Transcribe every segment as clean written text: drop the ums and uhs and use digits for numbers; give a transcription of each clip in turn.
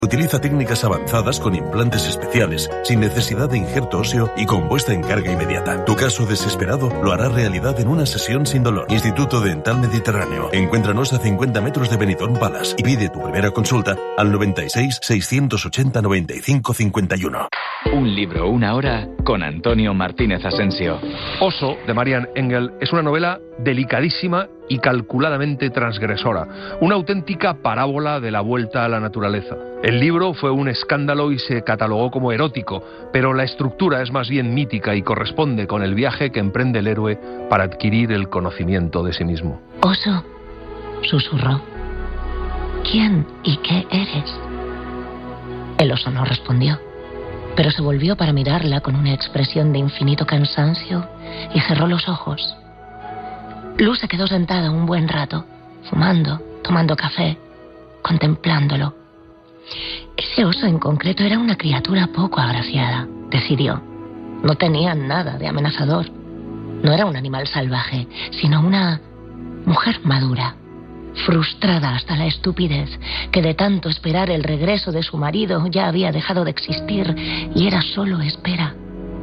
Utiliza técnicas avanzadas con implantes especiales, sin necesidad de injerto óseo y con puesta en carga inmediata. Tu caso desesperado lo hará realidad en una sesión sin dolor. Instituto Dental Mediterráneo. Encuéntranos a 50 metros de Benidorm Palace y pide tu primera consulta al 96 680 95 51. Un libro, una hora, con Antonio Martínez Asensio. Oso, de Marian Engel, es una novela delicadísima y calculadamente transgresora, una auténtica parábola de la vuelta a la naturaleza. El libro fue un escándalo y se catalogó como erótico, pero la estructura es más bien mítica y corresponde con el viaje que emprende el héroe para adquirir el conocimiento de sí mismo. Oso, susurró, ¿quién y qué eres? El oso no respondió, pero se volvió para mirarla con una expresión de infinito cansancio y cerró los ojos. Luz se quedó sentada un buen rato, fumando, tomando café, contemplándolo. Ese oso en concreto era una criatura poco agraciada, decidió. No tenía nada de amenazador. No era un animal salvaje, sino una mujer madura, frustrada hasta la estupidez, que de tanto esperar el regreso de su marido ya había dejado de existir y era solo espera.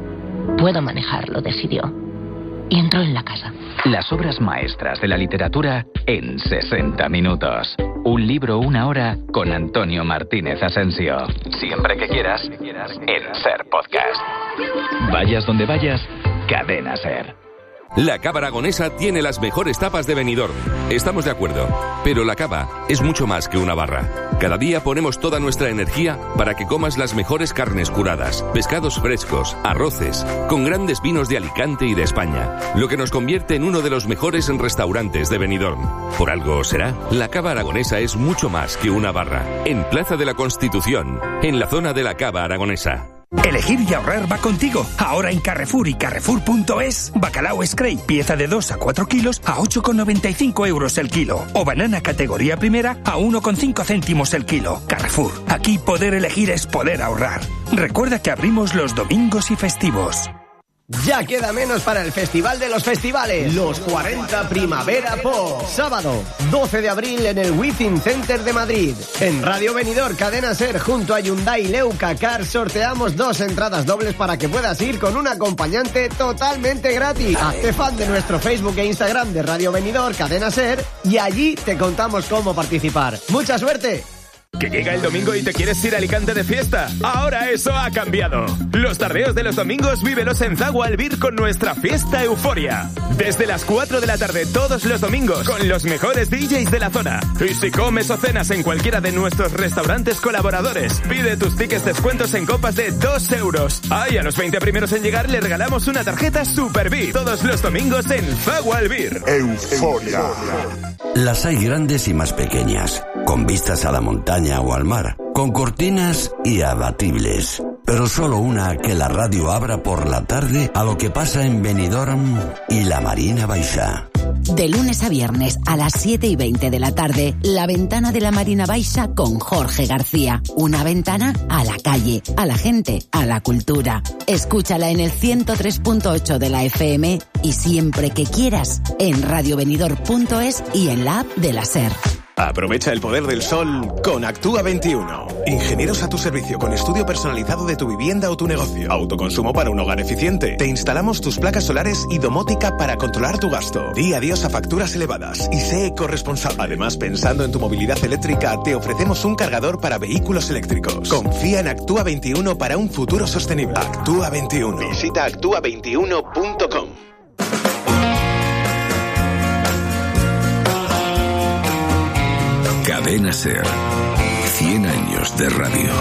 Puedo manejarlo, decidió. Y entró en la casa. Las obras maestras de la literatura en 60 minutos. Un libro, una hora, con Antonio Martínez Asensio. Siempre que quieras, en Ser Podcast. Vayas donde vayas, Cadena Ser. La Cava Aragonesa tiene las mejores tapas de Benidorm. Estamos de acuerdo, pero la cava es mucho más que una barra. Cada día ponemos toda nuestra energía para que comas las mejores carnes curadas, pescados frescos, arroces, con grandes vinos de Alicante y de España, lo que nos convierte en uno de los mejores restaurantes de Benidorm. Por algo será, la Cava Aragonesa es mucho más que una barra. En Plaza de la Constitución, en la zona de la Cava Aragonesa. Elegir y ahorrar va contigo. Ahora en Carrefour y Carrefour.es, bacalao Scrape, pieza de 2 a 4 kilos a 8,95 euros el kilo. O banana categoría primera a 1,5 céntimos el kilo. Carrefour, aquí poder elegir es poder ahorrar. Recuerda que abrimos los domingos y festivos. Ya queda menos para el Festival de los Festivales, los 40 Primavera Pop. Sábado, 12 de abril en el Within Center de Madrid. En Radio Benidorm, Cadena Ser, junto a Hyundai Leuca Car, sorteamos 2 entradas dobles para que puedas ir con un acompañante totalmente gratis. Hazte fan de nuestro Facebook e Instagram de Radio Benidorm, Cadena Ser, y allí te contamos cómo participar. ¡Mucha suerte! ¿Que llega el domingo y te quieres ir a Alicante de fiesta? Ahora eso ha cambiado. Los tardeos de los domingos vívelos en Zagual Albir con nuestra fiesta Euforia. Desde las 4 de la tarde todos los domingos con los mejores DJs de la zona. Y si comes o cenas en cualquiera de nuestros restaurantes colaboradores, pide tus tickets descuentos en copas de 2 euros. Y a los 20 primeros en llegar le regalamos una tarjeta Super VIP. Todos los domingos en Zagual Albir. Euforia. Las hay grandes y más pequeñas, con vistas a la montaña o al mar, con cortinas y abatibles. Pero solo una que la radio abra por la tarde a lo que pasa en Benidorm y la Marina Baixa. De lunes a viernes a las 7:20 de la tarde, La Ventana de la Marina Baixa con Jorge García. Una ventana a la calle, a la gente, a la cultura. Escúchala en el 103.8 de la FM y siempre que quieras en radiobenidorm.es y en la app de la SER. Aprovecha el poder del sol con Actúa 21. Ingenieros a tu servicio con estudio personalizado de tu vivienda o tu negocio. Autoconsumo para un hogar eficiente. Te instalamos tus placas solares y domótica para controlar tu gasto. Di adiós a facturas elevadas y sé ecorresponsable. Además, pensando en tu movilidad eléctrica, te ofrecemos un cargador para vehículos eléctricos. Confía en Actúa 21 para un futuro sostenible. Actúa 21. Visita actúa21.com. Cadena Ser. 100 años de radio.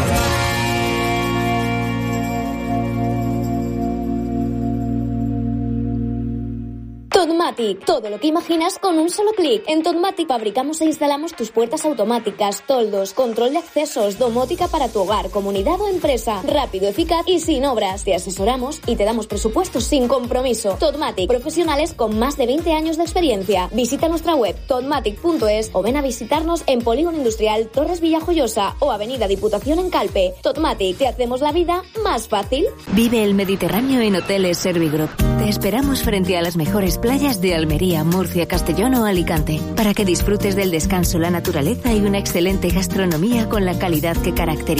Totmatic, todo lo que imaginas con un solo clic. En Totmatic fabricamos e instalamos tus puertas automáticas, toldos, control de accesos, domótica para tu hogar, comunidad o empresa. Rápido, eficaz y sin obras. Te asesoramos y te damos presupuestos sin compromiso. Totmatic, profesionales con más de 20 años de experiencia. Visita nuestra web totmatic.es o ven a visitarnos en Polígono Industrial Torres Villajoyosa o Avenida Diputación en Calpe. Totmatic, te hacemos la vida más fácil. Vive el Mediterráneo en Hoteles Servigroup. Te esperamos frente a las mejores playas seas de Almería, Murcia, Castellón o Alicante, para que disfrutes del descanso, la naturaleza y una excelente gastronomía con la calidad que caracteriza